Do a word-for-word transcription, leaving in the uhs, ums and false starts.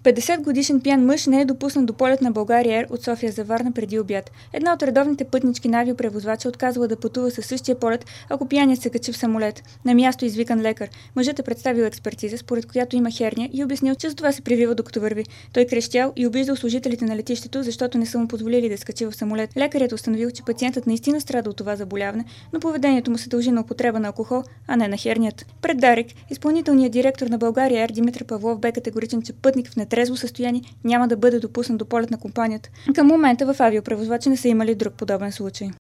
петдесет годишен пиян мъж не е допуснат до полет на България Ер от София за Варна преди обяд. Една от редовните пътнички на авиопревозвача отказала да пътува със същия полет, ако пияният се качи в самолет. На място извикан лекар. Мъжът е представил експертиза, според която има херния, и обяснил, че за това се привива докато върви. Той крещял и обиждал служителите на летището, защото не са му позволили да скачи в самолет. Лекарят установил, че пациентът наистина страда от това заболяване, но поведението му се дължи на употреба на алкохол, а не на херният. Пред Дарик, изпълнителният директор на България Ер Димитър Павлов бе категоричен, че пътник в нетрезво състояние няма да бъде допуснат до полет на компанията. Към момента в авиопревозвача не са имали друг подобен случай.